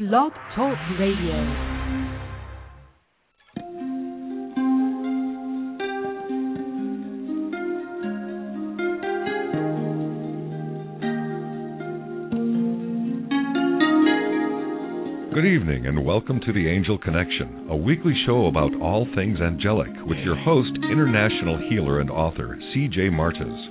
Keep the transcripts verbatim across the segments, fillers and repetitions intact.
Blog Talk Radio. Good evening and welcome to The Angel Connection, a weekly show about all things angelic with your host, international healer and author, C J Martis.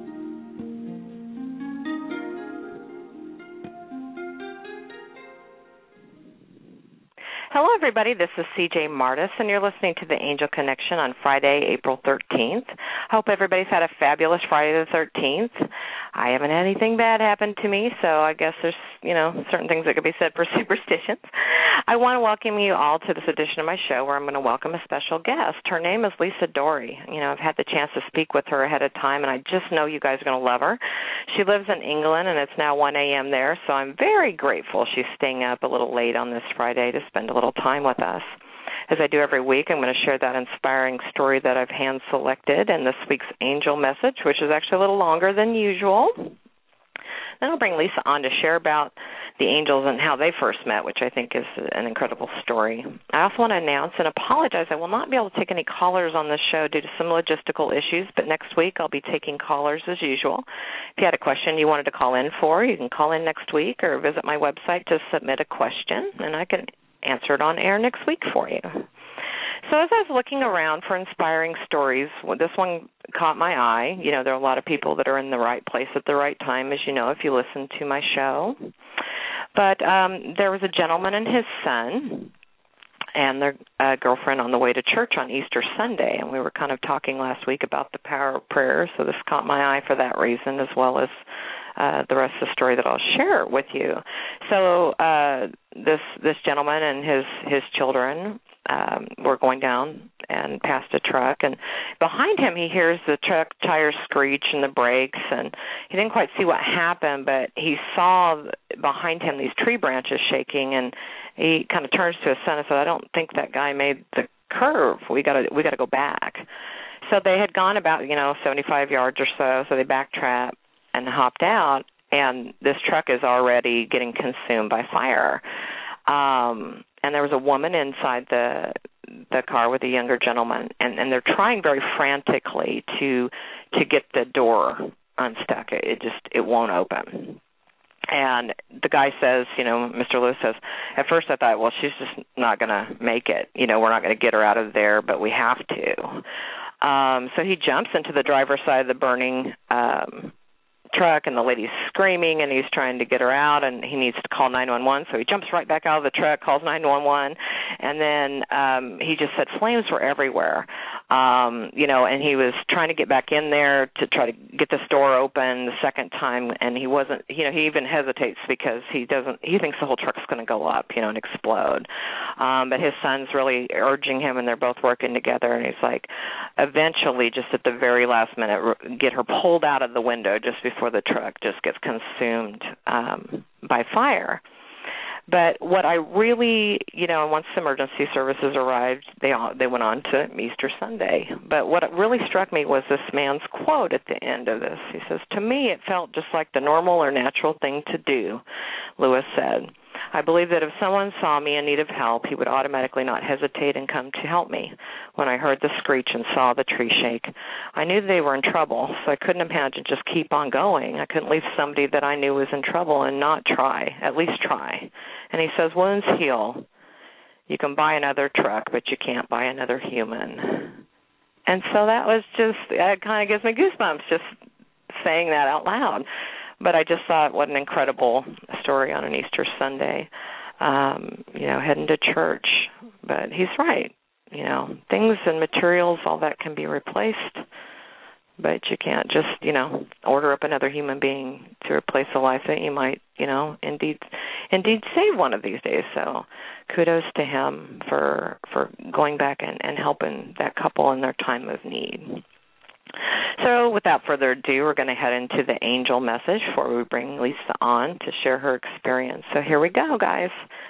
Hello, everybody. This is C J Martis, and you're listening to The Angel Connection on Friday, April thirteenth. Hope everybody's had a fabulous Friday the thirteenth. I haven't had anything bad happen to me, so I guess there's, you know, certain things that could be said for superstitions. I want to welcome you all to this edition of my show where I'm going to welcome a special guest. Her name is Lisa Dory. You know, I've had the chance to speak with her ahead of time, and I just know you guys are going to love her. She lives in England, and it's now one a.m. there, so I'm very grateful she's staying up a little late on this Friday to spend a little time with us. As I do every week, I'm going to share that inspiring story that I've hand-selected in this week's angel message, which is actually a little longer than usual. Then I'll bring Lisa on to share about the angels and how they first met, which I think is an incredible story. I also want to announce and apologize. I will not be able to take any callers on this show due to some logistical issues, but next week I'll be taking callers as usual. If you had a question you wanted to call in for, you can call in next week or visit my website to submit a question, and I can answer it on air next week for you. So as I was looking around for inspiring stories, well, this one caught my eye. You know, there are a lot of people that are in the right place at the right time, as you know, if you listen to my show. But um, there was a gentleman and his son and their uh, girlfriend on the way to church on Easter Sunday, and we were kind of talking last week about the power of prayer, so this caught my eye for that reason, as well as uh, the rest of the story that I'll share with you. So uh, this this gentleman and his, his children um, were going down and passed a truck, and behind him he hears the truck tires screech and the brakes, and he didn't quite see what happened, but he saw behind him these tree branches shaking, and he kind of turns to his son and said, "I don't think that guy made the curve. We got to we got to go back." So they had gone about, you know, seventy-five yards or so, so they backtracked and hopped out, and this truck is already getting consumed by fire. Um, and there was a woman inside the the car with a younger gentleman, and, and they're trying very frantically to to get the door unstuck. It, it just it won't open. And the guy says, you know, Mister Lewis says, at first I thought, well, she's just not going to make it. You know, we're not going to get her out of there, but we have to. Um, so he jumps into the driver's side of the burning um truck, and the lady's screaming, and he's trying to get her out, and he needs to call nine one one, so he jumps right back out of the truck, calls nine one one, and then um, he just said flames were everywhere, um, you know, and he was trying to get back in there to try to get this door open the second time, and he wasn't, you know, he even hesitates because he doesn't, he thinks the whole truck's going to go up, you know, and explode, um, but his son's really urging him, and they're both working together, and he's like, eventually, just at the very last minute, get her pulled out of the window just before the truck just gets consumed um, by fire. But what I really, you know, once emergency services arrived, they all, they went on to Easter Sunday. But what really struck me was this man's quote at the end of this. He says, "To me, it felt just like the normal or natural thing to do," Lewis said. "I believe that if someone saw me in need of help, he would automatically not hesitate and come to help me. When I heard the screech and saw the tree shake, I knew they were in trouble, so I couldn't imagine just keep on going. I couldn't leave somebody that I knew was in trouble and not try, at least try." And he says, "Wounds heal. You can buy another truck, but you can't buy another human." And so that was just, it kind of gives me goosebumps just saying that out loud. But I just thought, what an incredible story on an Easter Sunday, um, you know, heading to church. But he's right. You know, things and materials, all that can be replaced, but you can't just, you know, order up another human being to replace a life that you might, you know, indeed indeed save one of these days. So kudos to him for for going back and, and helping that couple in their time of need. So without further ado, we're going to head into the angel message before we bring Lisa on to share her experience. So here we go, guys.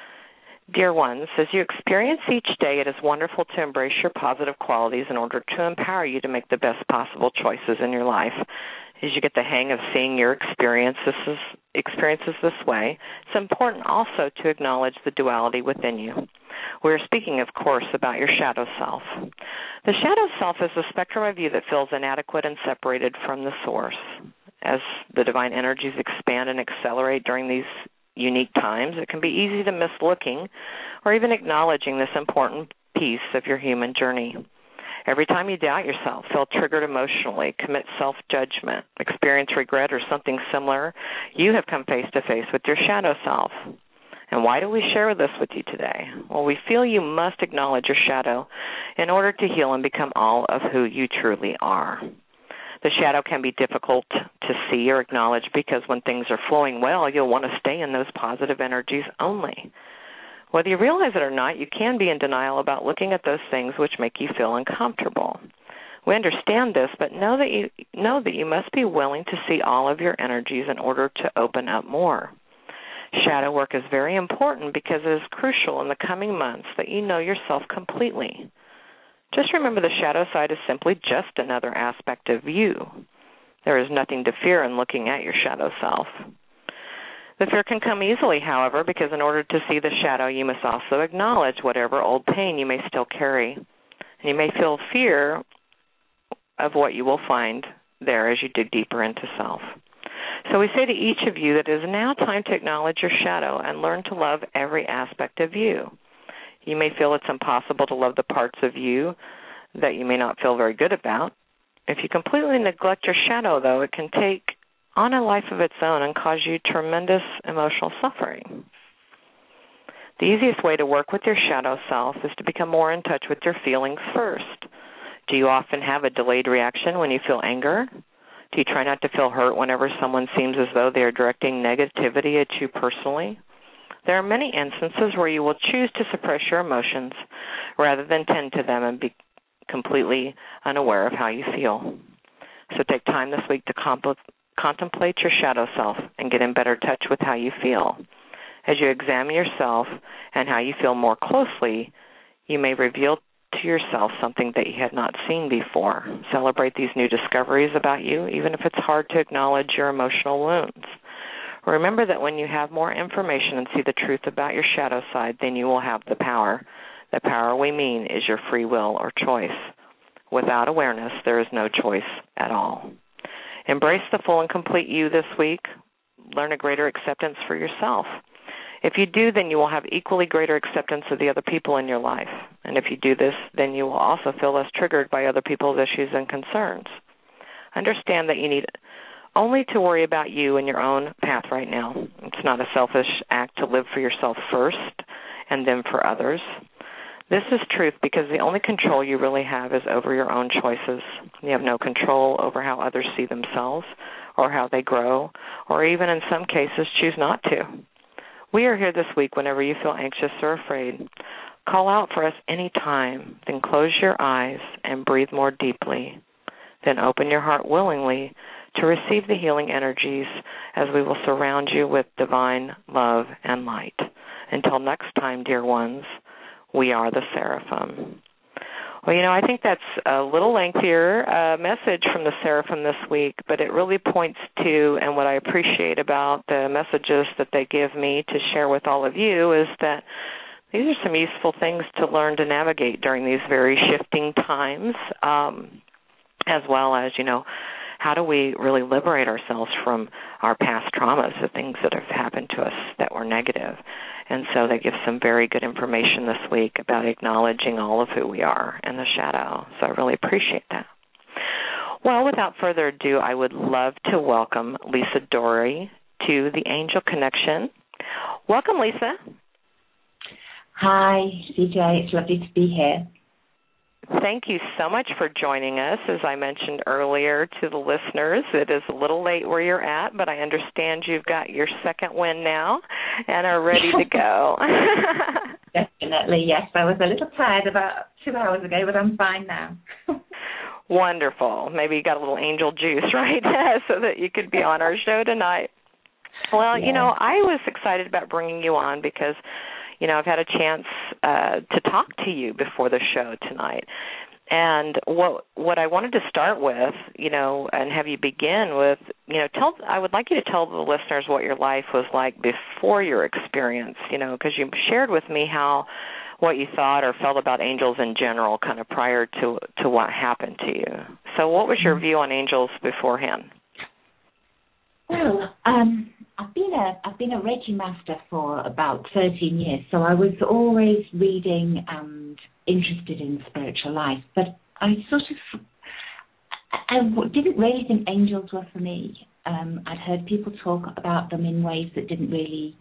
Dear ones, as you experience each day, it is wonderful to embrace your positive qualities in order to empower you to make the best possible choices in your life. As you get the hang of seeing your experience, this is, experiences this way, it's important also to acknowledge the duality within you. We're speaking, of course, about your shadow self. The shadow self is a spectrum of you that feels inadequate and separated from the source. As the divine energies expand and accelerate during these unique times, it can be easy to miss looking or even acknowledging this important piece of your human journey. Every time you doubt yourself, feel triggered emotionally, commit self-judgment, experience regret or something similar, you have come face-to-face with your shadow self. And why do we share this with you today? Well, we feel you must acknowledge your shadow in order to heal and become all of who you truly are. The shadow can be difficult to see or acknowledge because when things are flowing well, you'll want to stay in those positive energies only. Whether you realize it or not, you can be in denial about looking at those things which make you feel uncomfortable. We understand this, but know that you know that you must be willing to see all of your energies in order to open up more. Shadow work is very important because it is crucial in the coming months that you know yourself completely. Just remember the shadow side is simply just another aspect of you. There is nothing to fear in looking at your shadow self. The fear can come easily, however, because in order to see the shadow, you must also acknowledge whatever old pain you may still carry. And you may feel fear of what you will find there as you dig deeper into self. So we say to each of you that it is now time to acknowledge your shadow and learn to love every aspect of you. You may feel it's impossible to love the parts of you that you may not feel very good about. If you completely neglect your shadow, though, it can take on a life of its own and cause you tremendous emotional suffering. The easiest way to work with your shadow self is to become more in touch with your feelings first. Do you often have a delayed reaction when you feel anger? Do you try not to feel hurt whenever someone seems as though they are directing negativity at you personally? There are many instances where you will choose to suppress your emotions rather than tend to them and be completely unaware of how you feel. So take time this week to comp- contemplate your shadow self and get in better touch with how you feel. As you examine yourself and how you feel more closely, you may reveal to yourself something that you had not seen before. Celebrate these new discoveries about you, even if it's hard to acknowledge your emotional wounds. Remember that when you have more information and see the truth about your shadow side, then you will have the power. The power we mean is your free will or choice. Without awareness, there is no choice at all. Embrace the full and complete you this week. Learn a greater acceptance for yourself. If you do, then you will have equally greater acceptance of the other people in your life. And if you do this, then you will also feel less triggered by other people's issues and concerns. Understand that you need only to worry about you and your own path right now. It's not a selfish act to live for yourself first and then for others. This is truth because the only control you really have is over your own choices. You have no control over how others see themselves or how they grow, or even in some cases choose not to. We are here this week whenever you feel anxious or afraid. Call out for us any time, then close your eyes and breathe more deeply. Then open your heart willingly to receive the healing energies as we will surround you with divine love and light. Until next time, dear ones, we are the Seraphim. Well, you know, I think that's a little lengthier uh, message from the Seraphim this week, but it really points to, and what I appreciate about the messages that they give me to share with all of you is that these are some useful things to learn to navigate during these very shifting times, um, as well as, you know, how do we really liberate ourselves from our past traumas, the things that have happened to us that were negative. And so they give some very good information this week about acknowledging all of who we are in the shadow. So I really appreciate that. Well, without further ado, I would love to welcome Lisa Dory to the Angel Connection. Welcome, Lisa. Hi, C J. It's lovely to be here. Thank you so much for joining us. As I mentioned earlier to the listeners, it is a little late where you're at, but I understand you've got your second win now and are ready to go. Definitely, yes. I was a little tired about two hours ago, but I'm fine now. Wonderful. Maybe you got a little angel juice, right, so that you could be on our show tonight. Well, yeah. You know, I was excited about bringing you on because, you know, I've had a chance uh, to talk to you before the show tonight. And what what I wanted to start with, you know, and have you begin with, you know, tell. I would like you to tell the listeners what your life was like before your experience, you know, because you shared with me how what you thought or felt about angels in general, kind of prior to to what happened to you. So, what was your view on angels beforehand? Well, um, I've been a I've been a Reiki master for about thirteen years, so I was always reading and interested in spiritual life, but I sort of I, I didn't really think angels were for me. Um, I'd heard people talk about them in ways that didn't really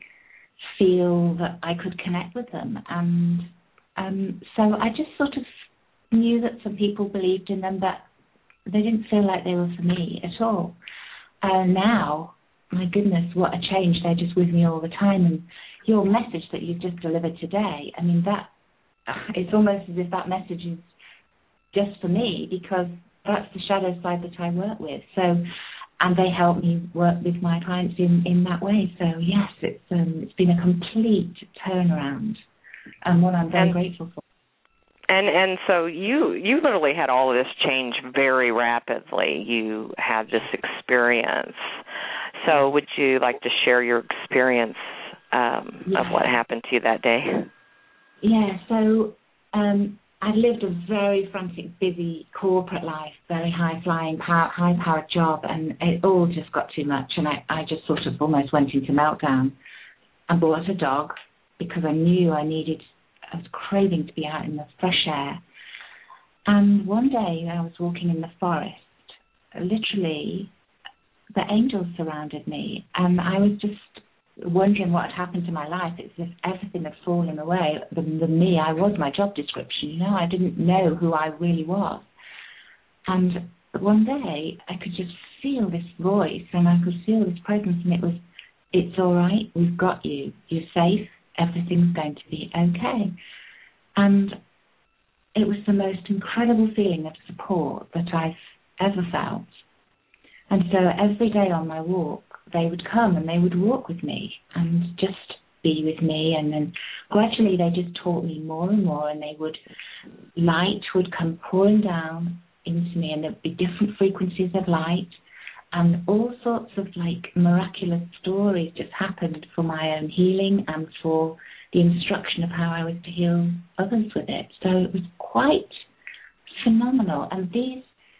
feel that I could connect with them, and um, so I just sort of knew that some people believed in them, but they didn't feel like they were for me at all. And uh, now, my goodness, what a change. They're just with me all the time. And your message that you've just delivered today, I mean, that it's almost as if that message is just for me, because that's the shadow side that I work with. So, and they help me work with my clients in, in that way. So, yes, it's um, it's been a complete turnaround, and one I'm very and, grateful for. And and so you you literally had all of this change very rapidly. You had this experience. So would you like to share your experience um, yeah. of what happened to you that day? Yeah, so um, I lived a very frantic, busy corporate life, very high-flying, power, high-powered job, and it all just got too much, and I, I just sort of almost went into meltdown and bought a dog because I knew I needed, I was craving to be out in the fresh air. And one day I was walking in the forest, literally the angels surrounded me, and I was just wondering what had happened to my life. It's as if everything had fallen away. The, the me, I was my job description, you know, I didn't know who I really was. And one day I could just feel this voice, and I could feel this presence, and it was, it's all right, we've got you, you're safe, everything's going to be okay. And it was the most incredible feeling of support that I've ever felt. And so every day on my walk, they would come and they would walk with me and just be with me. And then gradually they just taught me more and more, and they would, light would come pouring down into me, and there would be different frequencies of light, and all sorts of like miraculous stories just happened for my own healing and for the instruction of how I was to heal others with it. So it was quite phenomenal. And these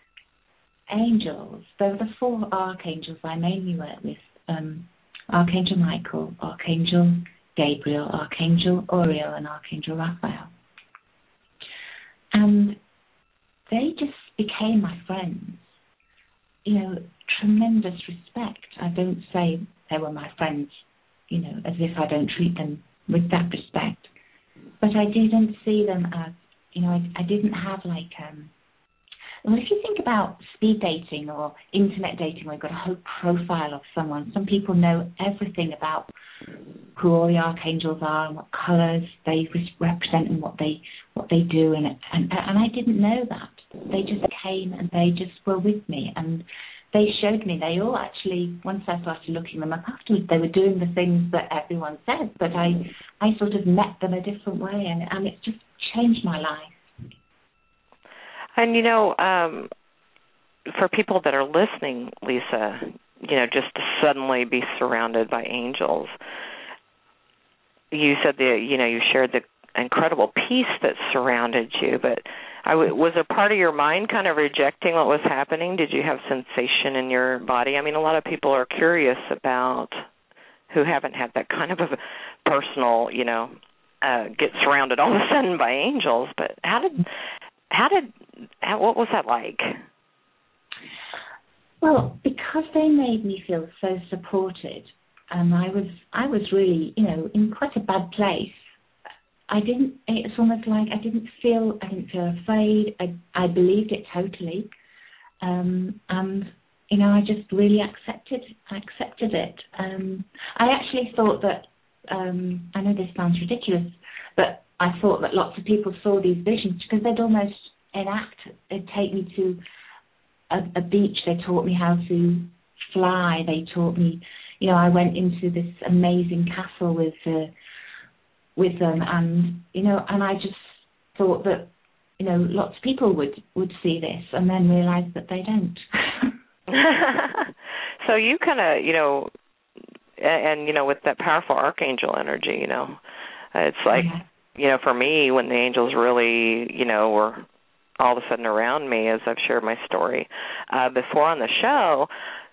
angels, there were the four archangels I mainly work with, um, Archangel Michael, Archangel Gabriel, Archangel Uriel, and Archangel Raphael. And they just became my friends. You know, tremendous respect. I don't say they were my friends, you know, as if I don't treat them with that respect. But I didn't see them as, you know, I, I didn't have like, um, well, if you think about speed dating or internet dating, where you've got a whole profile of someone, some people know everything about who all the archangels are and what colours they represent and what they what they do, and and and I didn't know that. They just came and they just were with me, and they showed me. They all actually, once I started looking them up afterwards, they were doing the things that everyone says, but I I sort of met them a different way, and and it's just changed my life. And, you know, um, for people that are listening, Lisa, you know, just to suddenly be surrounded by angels, you said that, you know, you shared the incredible peace that surrounded you, but I w- was a part of your mind kind of rejecting what was happening? Did you have sensation in your body? I mean, a lot of people are curious about who haven't had that kind of a personal, you know, uh, get surrounded all of a sudden by angels, but how did... How did, how, what was that like? Well, because they made me feel so supported, and I was, I was really, you know, in quite a bad place. I didn't, it's almost like I didn't feel, I didn't feel afraid. I, I believed it totally. Um, and, you know, I just really accepted, I accepted it. Um, I actually thought that, um, I know this sounds ridiculous, but I thought that lots of people saw these visions because they'd almost enact, they'd take me to a, a beach, they taught me how to fly, they taught me, you know, I went into this amazing castle with uh, with them, and, you know, and I just thought that you know, lots of people would, would see this and then realise that they don't. So you kind of, you know, and, and, you know, with that powerful archangel energy, you know, it's like, yeah. you know, for me, when the angels really, you know, were all of a sudden around me, as I've shared my story uh, before on the show,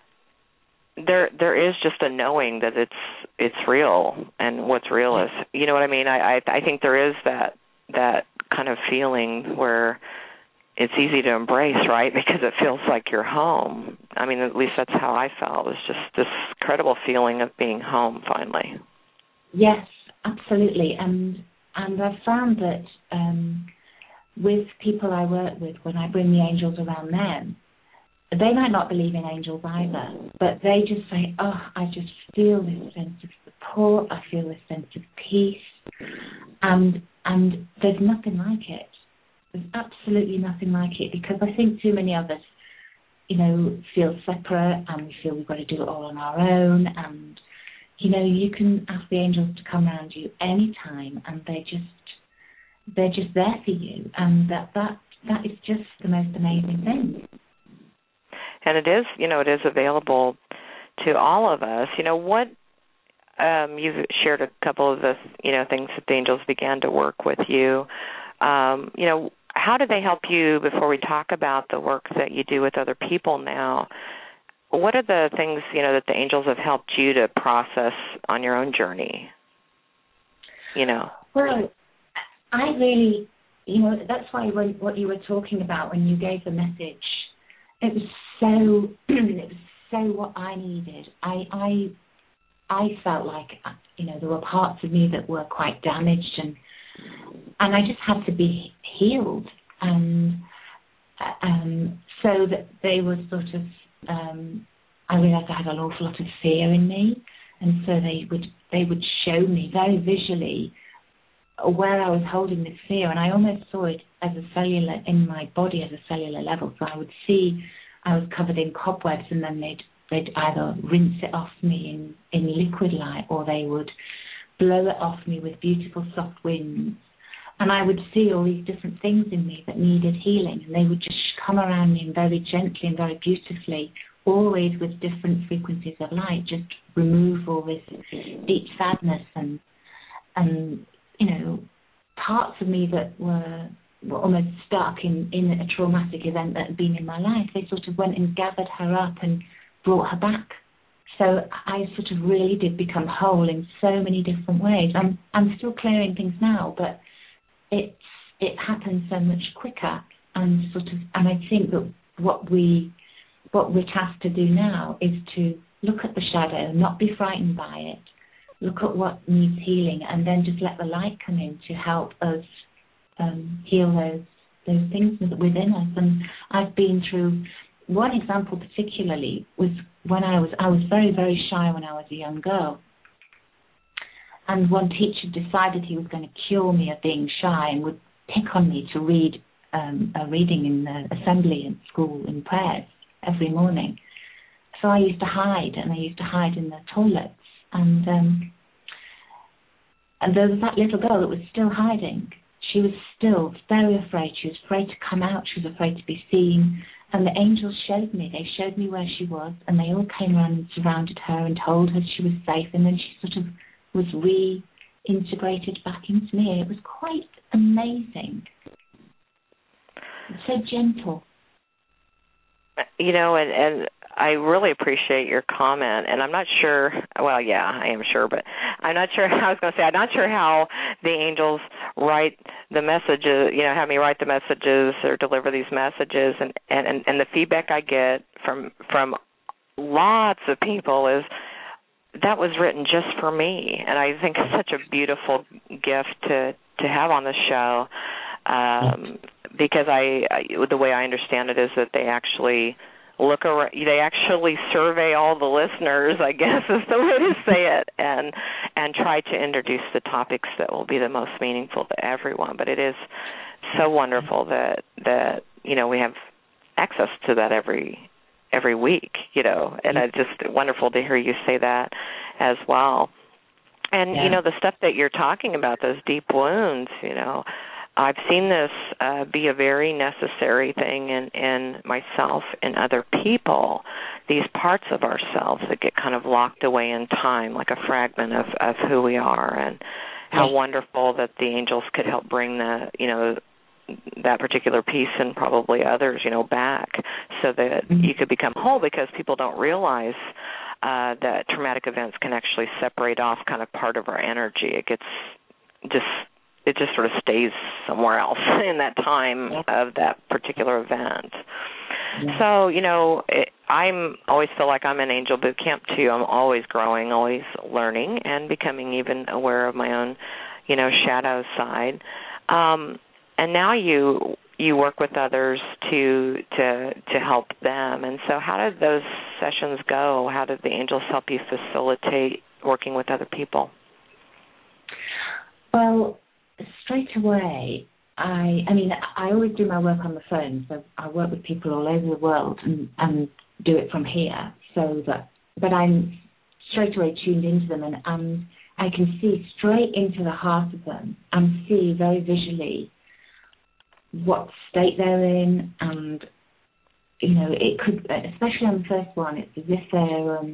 there there is just a knowing that it's it's real, and what's real is, you know what I mean? I, I, I think there is that that kind of feeling where it's easy to embrace, right? Because it feels like you're home. I mean, at least that's how I felt. It was just this incredible feeling of being home finally. Yes, absolutely. And and I've found that um, with people I work with, when I bring the angels around them, they might not believe in angels either, but they just say, oh, I just feel this sense of support, I feel this sense of peace, and and there's nothing like it. There's absolutely nothing like it, because I think too many of us, you know, feel separate and we feel we've got to do it all on our own. And, you know, you can ask the angels to come around you anytime and they just, they're just there for you. And that, that, that is just the most amazing thing. And it is, you know, it is available to all of us. You know, what, um, you've shared a couple of the, you know, things that the angels began to work with you. Um, you know, how do they help you, before we talk about the work that you do with other people now, what are the things, you know, that the angels have helped you to process on your own journey? You know? Well, I really, you know, that's why when, what you were talking about when you gave the message, it was so, it was so what I needed. I, I, I felt like, you know, there were parts of me that were quite damaged, and And I just had to be healed, and um, so that they were sort of. Um, I realised I had an awful lot of fear in me, and so they would they would show me very visually where I was holding this fear, and I almost saw it as a cellular in my body, as a cellular level. So I would see I was covered in cobwebs, and then they'd they'd either rinse it off me in in liquid light, or they would blow it off me with beautiful soft winds. And I would see all these different things in me that needed healing, and they would just come around me very gently and very beautifully, always with different frequencies of light, just remove all this deep sadness and, and you know, parts of me that were, were almost stuck in, in a traumatic event that had been in my life. They sort of went and gathered her up and brought her back. So I sort of really did become whole in so many different ways. I'm I'm still clearing things now, but it's it happens so much quicker, and sort of and I think that what we what we're tasked to do now is to look at the shadow, not be frightened by it, look at what needs healing, and then just let the light come in to help us um, heal those those things within us. And I've been through. One example particularly was when I was I was very, very shy when I was a young girl. And one teacher decided he was going to cure me of being shy and would pick on me to read um, a reading in the assembly in school in prayers every morning. So I used to hide, and I used to hide in the toilets. And, um, and there was that little girl that was still hiding. She was still very afraid. She was afraid to come out. She was afraid to be seen. And the angels showed me. They showed me where she was, and they all came around and surrounded her and told her she was safe. And then she sort of was reintegrated back into me. It was quite amazing. So gentle. You know, and, and I really appreciate your comment, and I'm not sure, well, yeah, I am sure, but I'm not sure, I was going to say, I'm not sure how the angels write the messages, you know, have me write the messages or deliver these messages, and, and, and the feedback I get from from lots of people is, that was written just for me, and I think it's such a beautiful gift to, to have on the show, um, because I, I the way I understand it is that they actually look around, they actually survey all the listeners, I guess is the way to say it, and and try to introduce the topics that will be the most meaningful to everyone. But it is so wonderful that that you know we have access to that every every week, you know, and it's just wonderful to hear you say that as well. And, yeah. you know, the stuff that you're talking about, those deep wounds, you know, I've seen this uh, be a very necessary thing in, in myself and other people, these parts of ourselves that get kind of locked away in time, like a fragment of, of who we are, and how yes. wonderful that the angels could help bring the, you know, that particular piece and probably others, you know, back so that mm-hmm. you could become whole, because people don't realize uh, that traumatic events can actually separate off kind of part of our energy. It gets just, it just sort of stays somewhere else in that time yeah. of that particular event. Yeah. So, you know, it, I'm always feel like I'm in Angel Boot Camp too. I'm always growing, always learning, and becoming even aware of my own, you know, shadow side. Um, and now you you work with others to to to help them. And so, how did those sessions go? How did the angels help you facilitate working with other people? Well, straight away, I, I mean, I always do my work on the phone, so I work with people all over the world and, and do it from here. So that, but I'm straight away tuned into them, and, and I can see straight into the heart of them and see very visually what state they're in, and you know, it could, especially on the first one, it's as if they're um,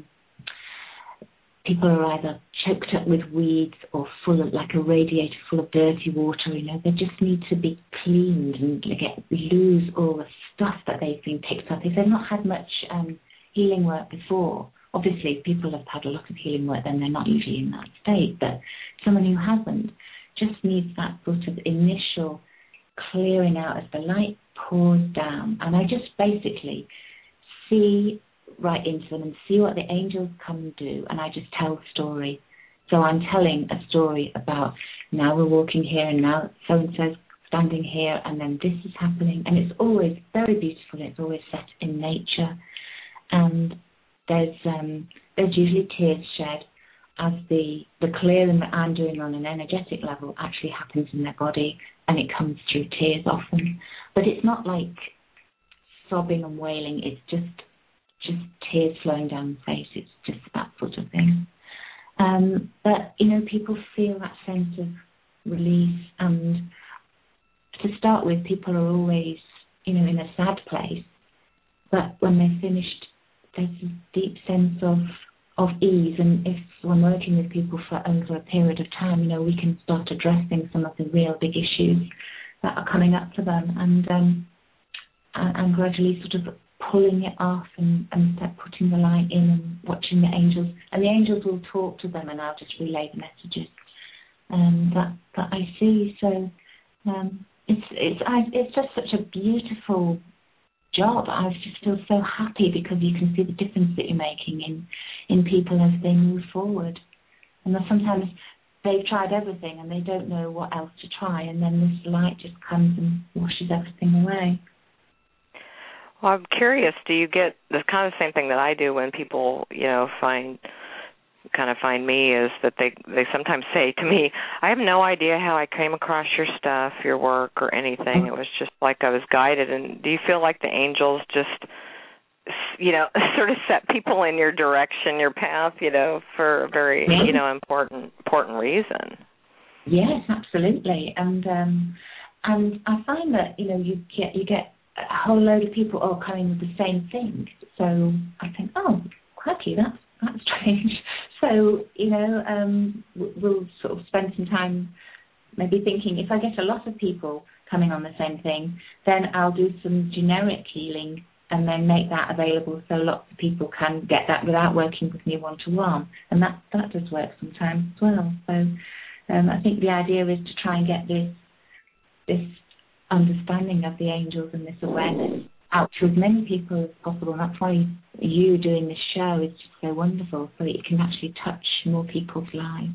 people are either choked up with weeds or full of, like a radiator full of dirty water, you know, they just need to be cleaned and get lose all the stuff that they've been picked up. If they've not had much um, healing work before, obviously if people have had a lot of healing work, then they're not usually in that state, but someone who hasn't just needs that sort of initial clearing out as the light pours down. And I just basically see right into them and see what the angels come and do, and I just tell a story. So I'm telling a story about now we're walking here and now so-and-so's standing here and then this is happening, and it's always very beautiful. It's always set in nature, and there's um, there's usually tears shed as the, the clearing that I'm doing on an energetic level actually happens in their body, and it comes through tears often. But it's not like sobbing and wailing, it's just just tears flowing down the face. It's just that sort of thing. Um, but, you know, people feel that sense of release. And to start with, people are always, you know, in a sad place. But when they're finished, there's a deep sense of, of ease. And if when working with people for over a period of time, you know, we can start addressing some of the real big issues that are coming up for them, and um, and, and gradually sort of pulling it off and, and start putting the light in and watching the angels. And the angels will talk to them, and I'll just relay the messages um, that that I see. So um, it's it's I, it's just such a beautiful job. I just feel so happy because you can see the difference that you're making in in people as they move forward. And sometimes they've tried everything and they don't know what else to try, and then this light just comes and washes everything away. Well, I'm curious, do you get the kind of same thing that I do when people, you know, find kind of find me, is that they, they sometimes say to me, I have no idea how I came across your stuff, your work, or anything. It was just like I was guided. And do you feel like the angels just, you know, sort of set people in your direction, your path, you know, for a very, yeah. you know, important important reason? Yes, absolutely. And um, and I find that, you know, you get you get a whole load of people all coming with the same thing. So I think, oh, crikey, that's that's strange. So, you know, um, we'll sort of spend some time maybe thinking, if I get a lot of people coming on the same thing, then I'll do some generic healing and then make that available so lots of people can get that without working with me one-to-one. And that, that does work sometimes as well. So um, I think the idea is to try and get this this understanding of the angels and this awareness out to as many people as possible. And that's why you doing this show is just so wonderful, so that you can actually touch more people's lives.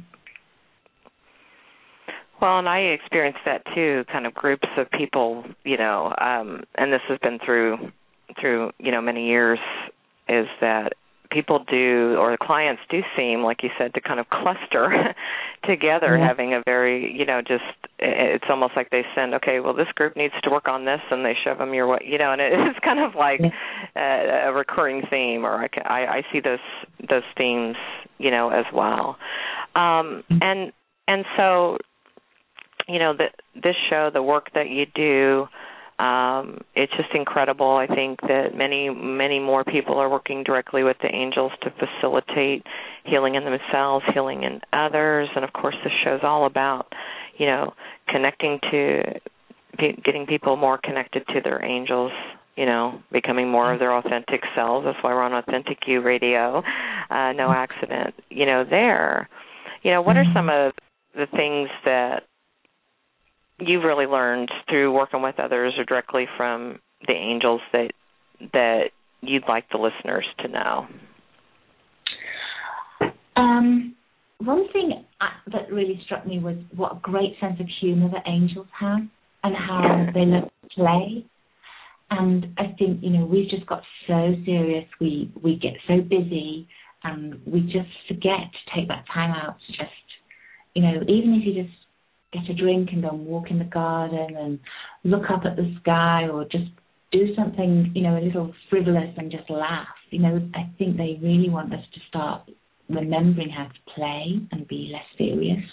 Well, and I experienced that too, kind of groups of people, you know, um, and this has been through, through, you know, many years, is that people do, or the clients do seem, like you said, to kind of cluster together, yeah. having a very, you know, just, it's almost like they send, okay, well, this group needs to work on this, and they shove them your way, you know, and it's kind of like yeah. a, a recurring theme, or I, can, I, I see those those themes, you know, as well. Um, and and so you know, the, this show, the work that you do, um, it's just incredible. I think that many, many more people are working directly with the angels to facilitate healing in themselves, healing in others. And, of course, this show's all about, you know, connecting to, getting people more connected to their angels, you know, becoming more of their authentic selves. That's why we're on Authentic You Radio. Uh, no accident, you know, there. You know, what are some of the things that you've really learned through working with others or directly from the angels that that you'd like the listeners to know? Um, one thing I, that really struck me was what a great sense of humor that angels have and how they love to play. And I think, you know, we've just got so serious. We, we get so busy and we just forget to take that time out to just, you know, even if you just get a drink and go and walk in the garden and look up at the sky or just do something, you know, a little frivolous and just laugh. You know, I think they really want us to start remembering how to play and be less serious.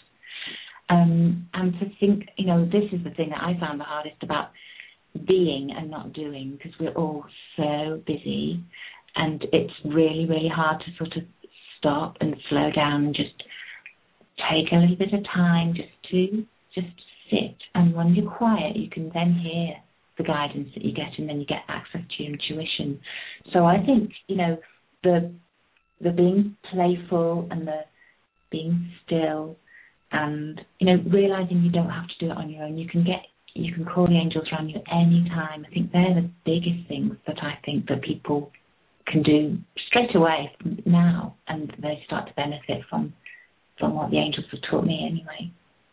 Um, and to think, you know, this is the thing that I found the hardest about being and not doing, because we're all so busy and it's really, really hard to sort of stop and slow down and just take a little bit of time just to just sit. And when you're quiet, you can then hear the guidance that you get, and then you get access to your intuition. So I think, you know, the the being playful and the being still and, you know, realizing you don't have to do it on your own. You can get you can call the angels around you at any time. I think they're the biggest things that I think that people can do straight away now, and they start to benefit from from what the angels have taught me anyway.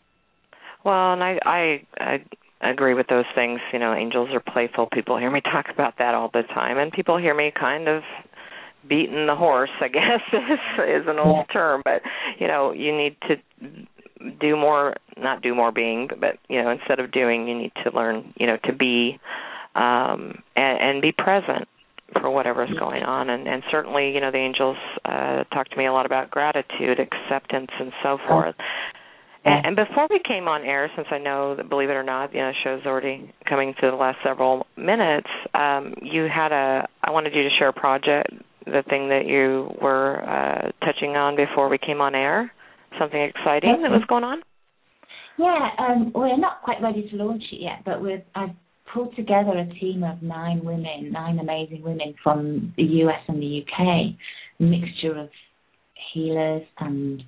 Well, and I, I, I agree with those things. You know, angels are playful. People hear me talk about that all the time, and people hear me kind of beating the horse, I guess, is, is an old yeah. term. But, you know, you need to do more, not do more being, but, but, you know, instead of doing, you need to learn, you know, to be um, and, and be present for whatever's going on. And, and certainly, you know, the angels uh, talk to me a lot about gratitude, acceptance, and so forth. And, and before we came on air, since I know that, believe it or not, you know, the show's already coming to the last several minutes, um, you had a, I wanted you to share a project, the thing that you were uh, touching on before we came on air, something exciting okay. that was going on? Yeah, um, we're not quite ready to launch it yet, but we're, I've pulled together a team of nine women, nine amazing women from the U S and the U K, a mixture of healers, and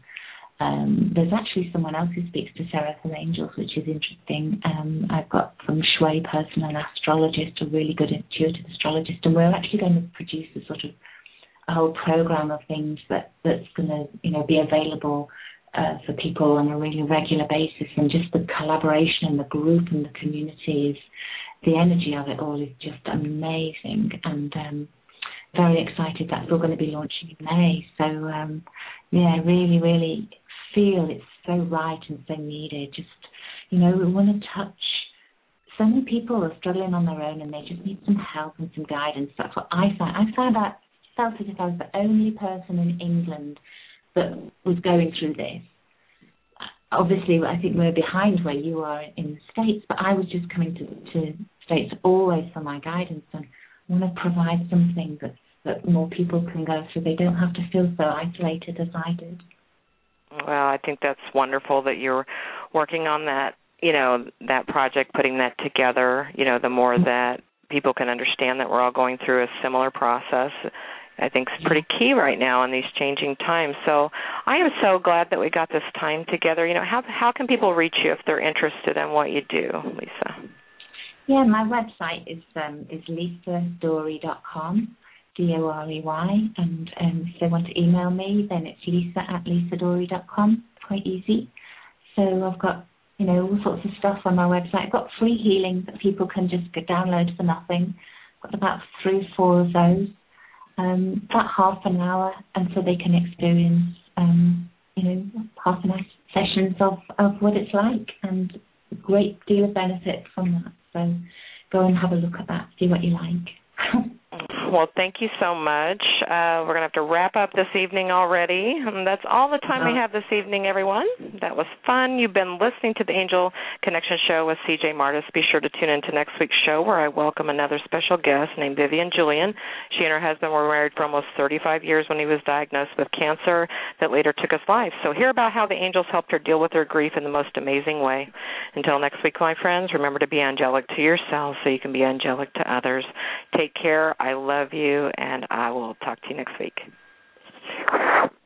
um, there's actually someone else who speaks to Seraphim angels, which is interesting. Um, I've got from Shui Person, an astrologist, a really good intuitive astrologist, and we're actually going to produce a sort of a whole program of things that, that's going to, you know, be available uh, for people on a really regular basis, and just the collaboration and the group and the community is, the energy of it all is just amazing, and um, very excited that's all going to be launching in May. So, um, yeah, really, really feel it's so right and so needed. Just, you know, we want to touch. So many people are struggling on their own and they just need some help and some guidance. That's what I found. I found out, felt as if I was the only person in England that was going through this. Obviously, I think we're behind where you are in the States, but I was just coming to, to States always for my guidance, and I want to provide something that, that more people can go through. They don't have to feel so isolated as I did. Well, I think that's wonderful that you're working on that, you know, that project, putting that together. You know, the more that people can understand that we're all going through a similar process, I think is pretty key right now in these changing times. So I am so glad that we got this time together. You know, how how can people reach you if they're interested in what you do, Lisa? Yeah, my website is um, is lisa dorey dot com, D O R E Y, and um, if they want to email me, then it's lisa at lisa dorey dot com. Quite easy. So I've got, you know, all sorts of stuff on my website. I've got free healing that people can just get download for nothing. I've got about three, four of those. Um, about half an hour, and so they can experience, um, you know, half an hour sessions of, of what it's like, and a great deal of benefit from that. So go and have a look at that, see what you like. Well, thank you so much. Uh, we're going to have to wrap up this evening already. And that's all the time we have this evening, everyone. That was fun. You've been listening to the Angel Connection Show with C J Martis. Be sure to tune in to next week's show where I welcome another special guest named Vivian Julian. She and her husband were married for almost thirty-five years when he was diagnosed with cancer that later took his life. So hear about how the angels helped her deal with her grief in the most amazing way. Until next week, my friends, remember to be angelic to yourself so you can be angelic to others. Take care. I love you, and I will talk to you next week.